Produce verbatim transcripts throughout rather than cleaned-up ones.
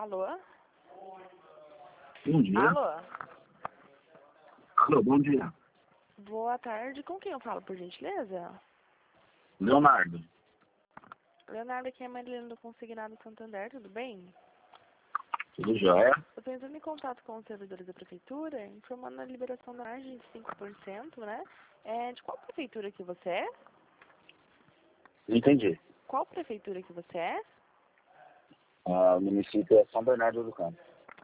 Alô? Bom dia. Alô? Alô, bom dia. Boa tarde. Com quem eu falo, por gentileza? Leonardo. Leonardo, aqui é a Marilena do Consignado Santander, tudo bem? Tudo jóia? Eu estou entrando em contato com os servidores da prefeitura, informando a liberação da margem de cinco por cento, né? É, de qual prefeitura que você é? Entendi. Qual prefeitura que você é? Ah, o município é São Bernardo do Campo.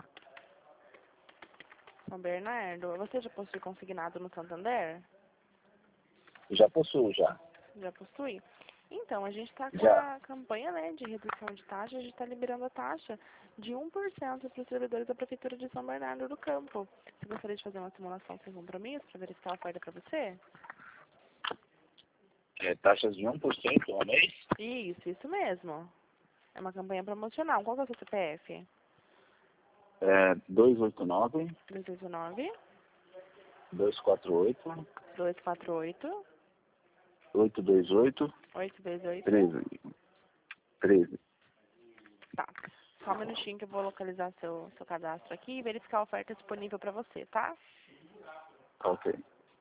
São Bernardo. Você já possui consignado no Santander? Já possuo, já. Já possui? Então, a gente está com Já. a campanha, né, de redução de taxa, a gente está liberando a taxa de um por cento para os servidores da Prefeitura de São Bernardo do Campo. Você gostaria de fazer uma simulação sem compromisso para verificar a oferta para você? É, taxas de um por cento ao mês? Isso, isso mesmo. É uma campanha promocional. Qual que é o seu C P F? É, dois oito nove, dois oito nove, dois quatro oito, dois quatro oito, oito dois oito, oito dois oito. treze. treze. Tá. Só um minutinho que eu vou localizar seu, seu cadastro aqui e verificar a oferta disponível para você, tá? Ok.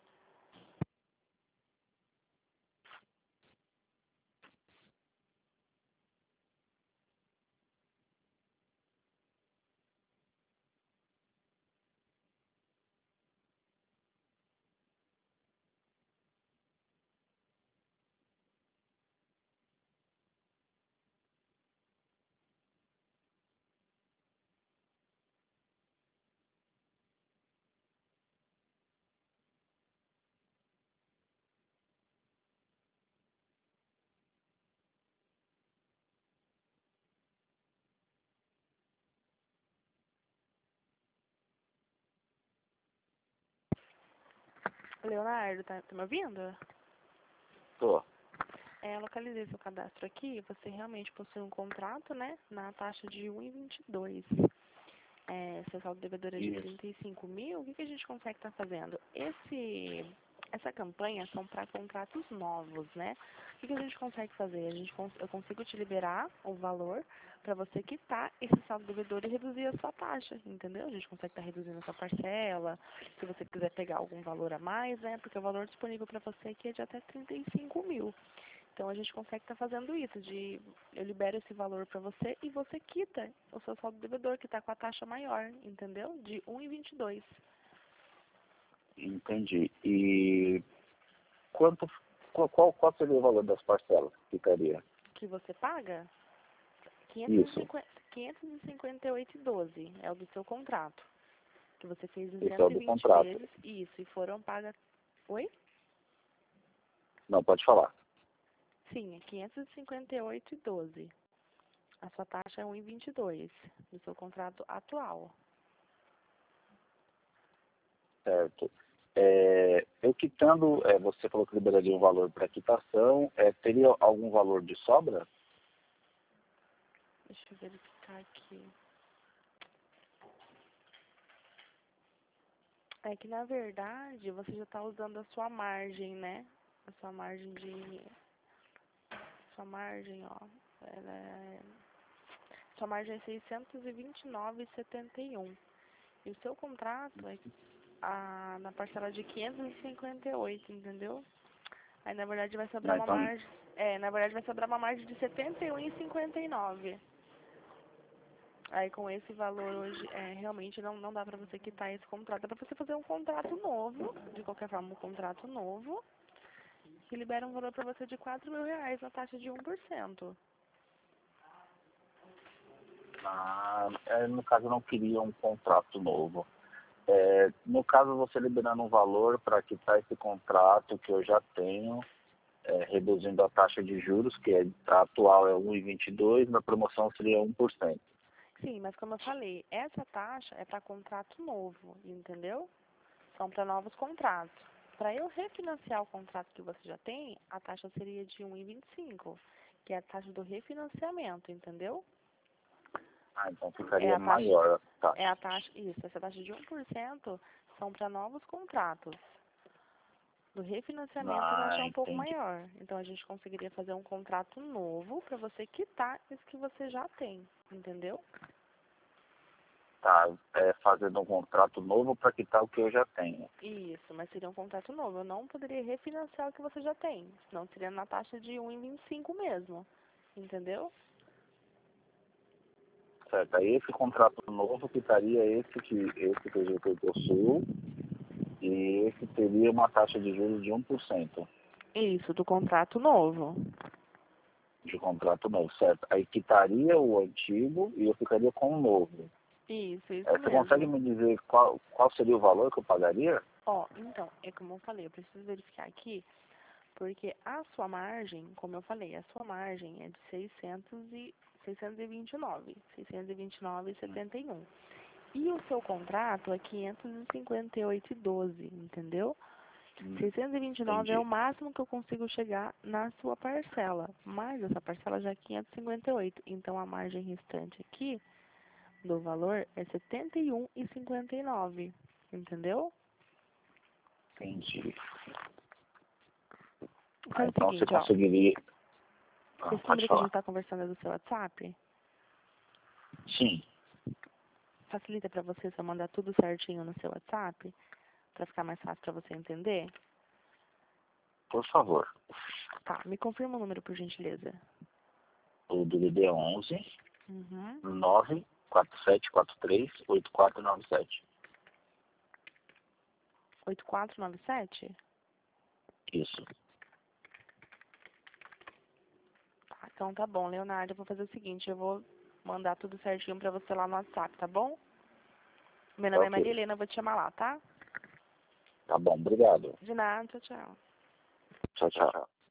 Leonardo, tá, tá me ouvindo? Tô. É, localizei seu cadastro aqui, você realmente possui um contrato, né, na taxa de um vírgula vinte e dois. É, seu saldo devedor é de Isso. trinta e cinco mil, o que, que a gente consegue estar fazendo? Esse, essa campanha são para contratos novos, né? O que, que a gente consegue fazer? A gente, cons- eu consigo te liberar o valor para você quitar esse saldo devedor e reduzir a sua taxa, entendeu? A gente consegue estar reduzindo a sua parcela, se você quiser pegar algum valor a mais, né? Porque o valor disponível para você aqui é de até trinta e cinco mil. Então, a gente consegue estar fazendo isso, de eu libero esse valor para você e você quita o seu saldo devedor, que está com a taxa maior, entendeu? De um vírgula vinte e dois. Entendi. E quanto, qual, qual qual seria o valor das parcelas que ficaria? Que você paga? Isso. quinhentos e cinquenta e oito vírgula doze é o do seu contrato. Que você fez em Esse é o cento e do vinte contrato. vezes, isso, e foram pagas... Oi? Não, pode falar. Sim, é quinhentos e cinquenta e oito vírgula doze. A sua taxa é um vírgula vinte e dois do seu contrato atual. Certo. É, eu quitando, é, você falou que liberaria um valor para quitação, é, teria algum valor de sobra? Deixa eu verificar aqui. É que, na verdade, você já está usando a sua margem, né? A sua margem de... Sua margem, ó. Ela é... Sua margem é seiscentos e vinte e nove vírgula setenta e um. E o seu contrato é a, na parcela de quinhentos e cinquenta e oito, entendeu? Aí, na verdade, vai sobrar Não, uma então, margem... É, na verdade, vai sobrar uma margem de setenta e um vírgula cinquenta e nove. Aí, com esse valor hoje, é, realmente não, não dá pra você quitar esse contrato. Dá pra você fazer um contrato novo, de qualquer forma, um contrato novo, que libera um valor pra você de quatro mil reais na taxa de um por cento. ah, é, no caso eu não queria um contrato novo. É, no caso, você liberando um valor para quitar esse contrato que eu já tenho, é, reduzindo a taxa de juros, que é, a atual é um vírgula vinte e dois, na promoção seria um por cento. Sim, mas como eu falei, essa taxa é para contrato novo, entendeu? São para novos contratos. Para eu refinanciar o contrato que você já tem, a taxa seria de um vírgula vinte e cinco, que é a taxa do refinanciamento, entendeu? Ah, então É ficaria a taxa, maior a é a taxa. taxa, isso, essa taxa de um por cento são para novos contratos. Do refinanciamento a Ah, taxa é um pouco entendi. maior. Então a gente conseguiria fazer um contrato novo para você quitar esse que você já tem, entendeu? Tá, é, fazendo um contrato novo para quitar o que eu já tenho. Isso, mas seria um contrato novo. Eu não poderia refinanciar o que você já tem. Senão seria na taxa de um vírgula vinte e cinco mesmo. Entendeu? Certo, aí esse contrato novo quitaria esse que, esse que eu que eu possuo e esse teria uma taxa de juros de um por cento Isso, do contrato novo. de contrato novo, certo? Aí quitaria o antigo e eu ficaria com o novo. Isso, isso É, você consegue mesmo. me dizer qual, qual seria o valor que eu pagaria? Ó, então, é como eu falei, eu preciso verificar aqui, porque a sua margem, como eu falei, a sua margem é de seiscentos e, seiscentos e vinte e nove, seiscentos e vinte e nove e setenta e um. E o seu contrato é quinhentos e cinquenta e oito e doze, entendeu? Hum, seiscentos e vinte e nove é o entendi. máximo que eu consigo chegar na sua parcela, mas essa parcela já é quinhentos e cinquenta e oito, então a margem restante aqui do valor é setenta e um e cinquenta e nove, entendeu? Entendi. Ah, Faz o então você seguinte, ó, conseguiria. Ah, esse pode número que a gente falar. está conversando é do seu WhatsApp, Sim, facilita para você se eu mandar tudo certinho no seu WhatsApp, para ficar mais fácil para você entender? por favor. Tá, me confirma o número, por gentileza. O D D D é onze Uhum. nove quatro sete quatro três oito quatro nove sete. oito quatro nove sete? Isso. Tá, então tá bom, Leonardo, eu vou fazer o seguinte, eu vou mandar tudo certinho para você lá no WhatsApp, tá bom? Meu Tá nome é ok. Maria Helena, eu vou te chamar lá, tá? Tá bom, obrigado. De nada, tchau, tchau. Tchau, tchau.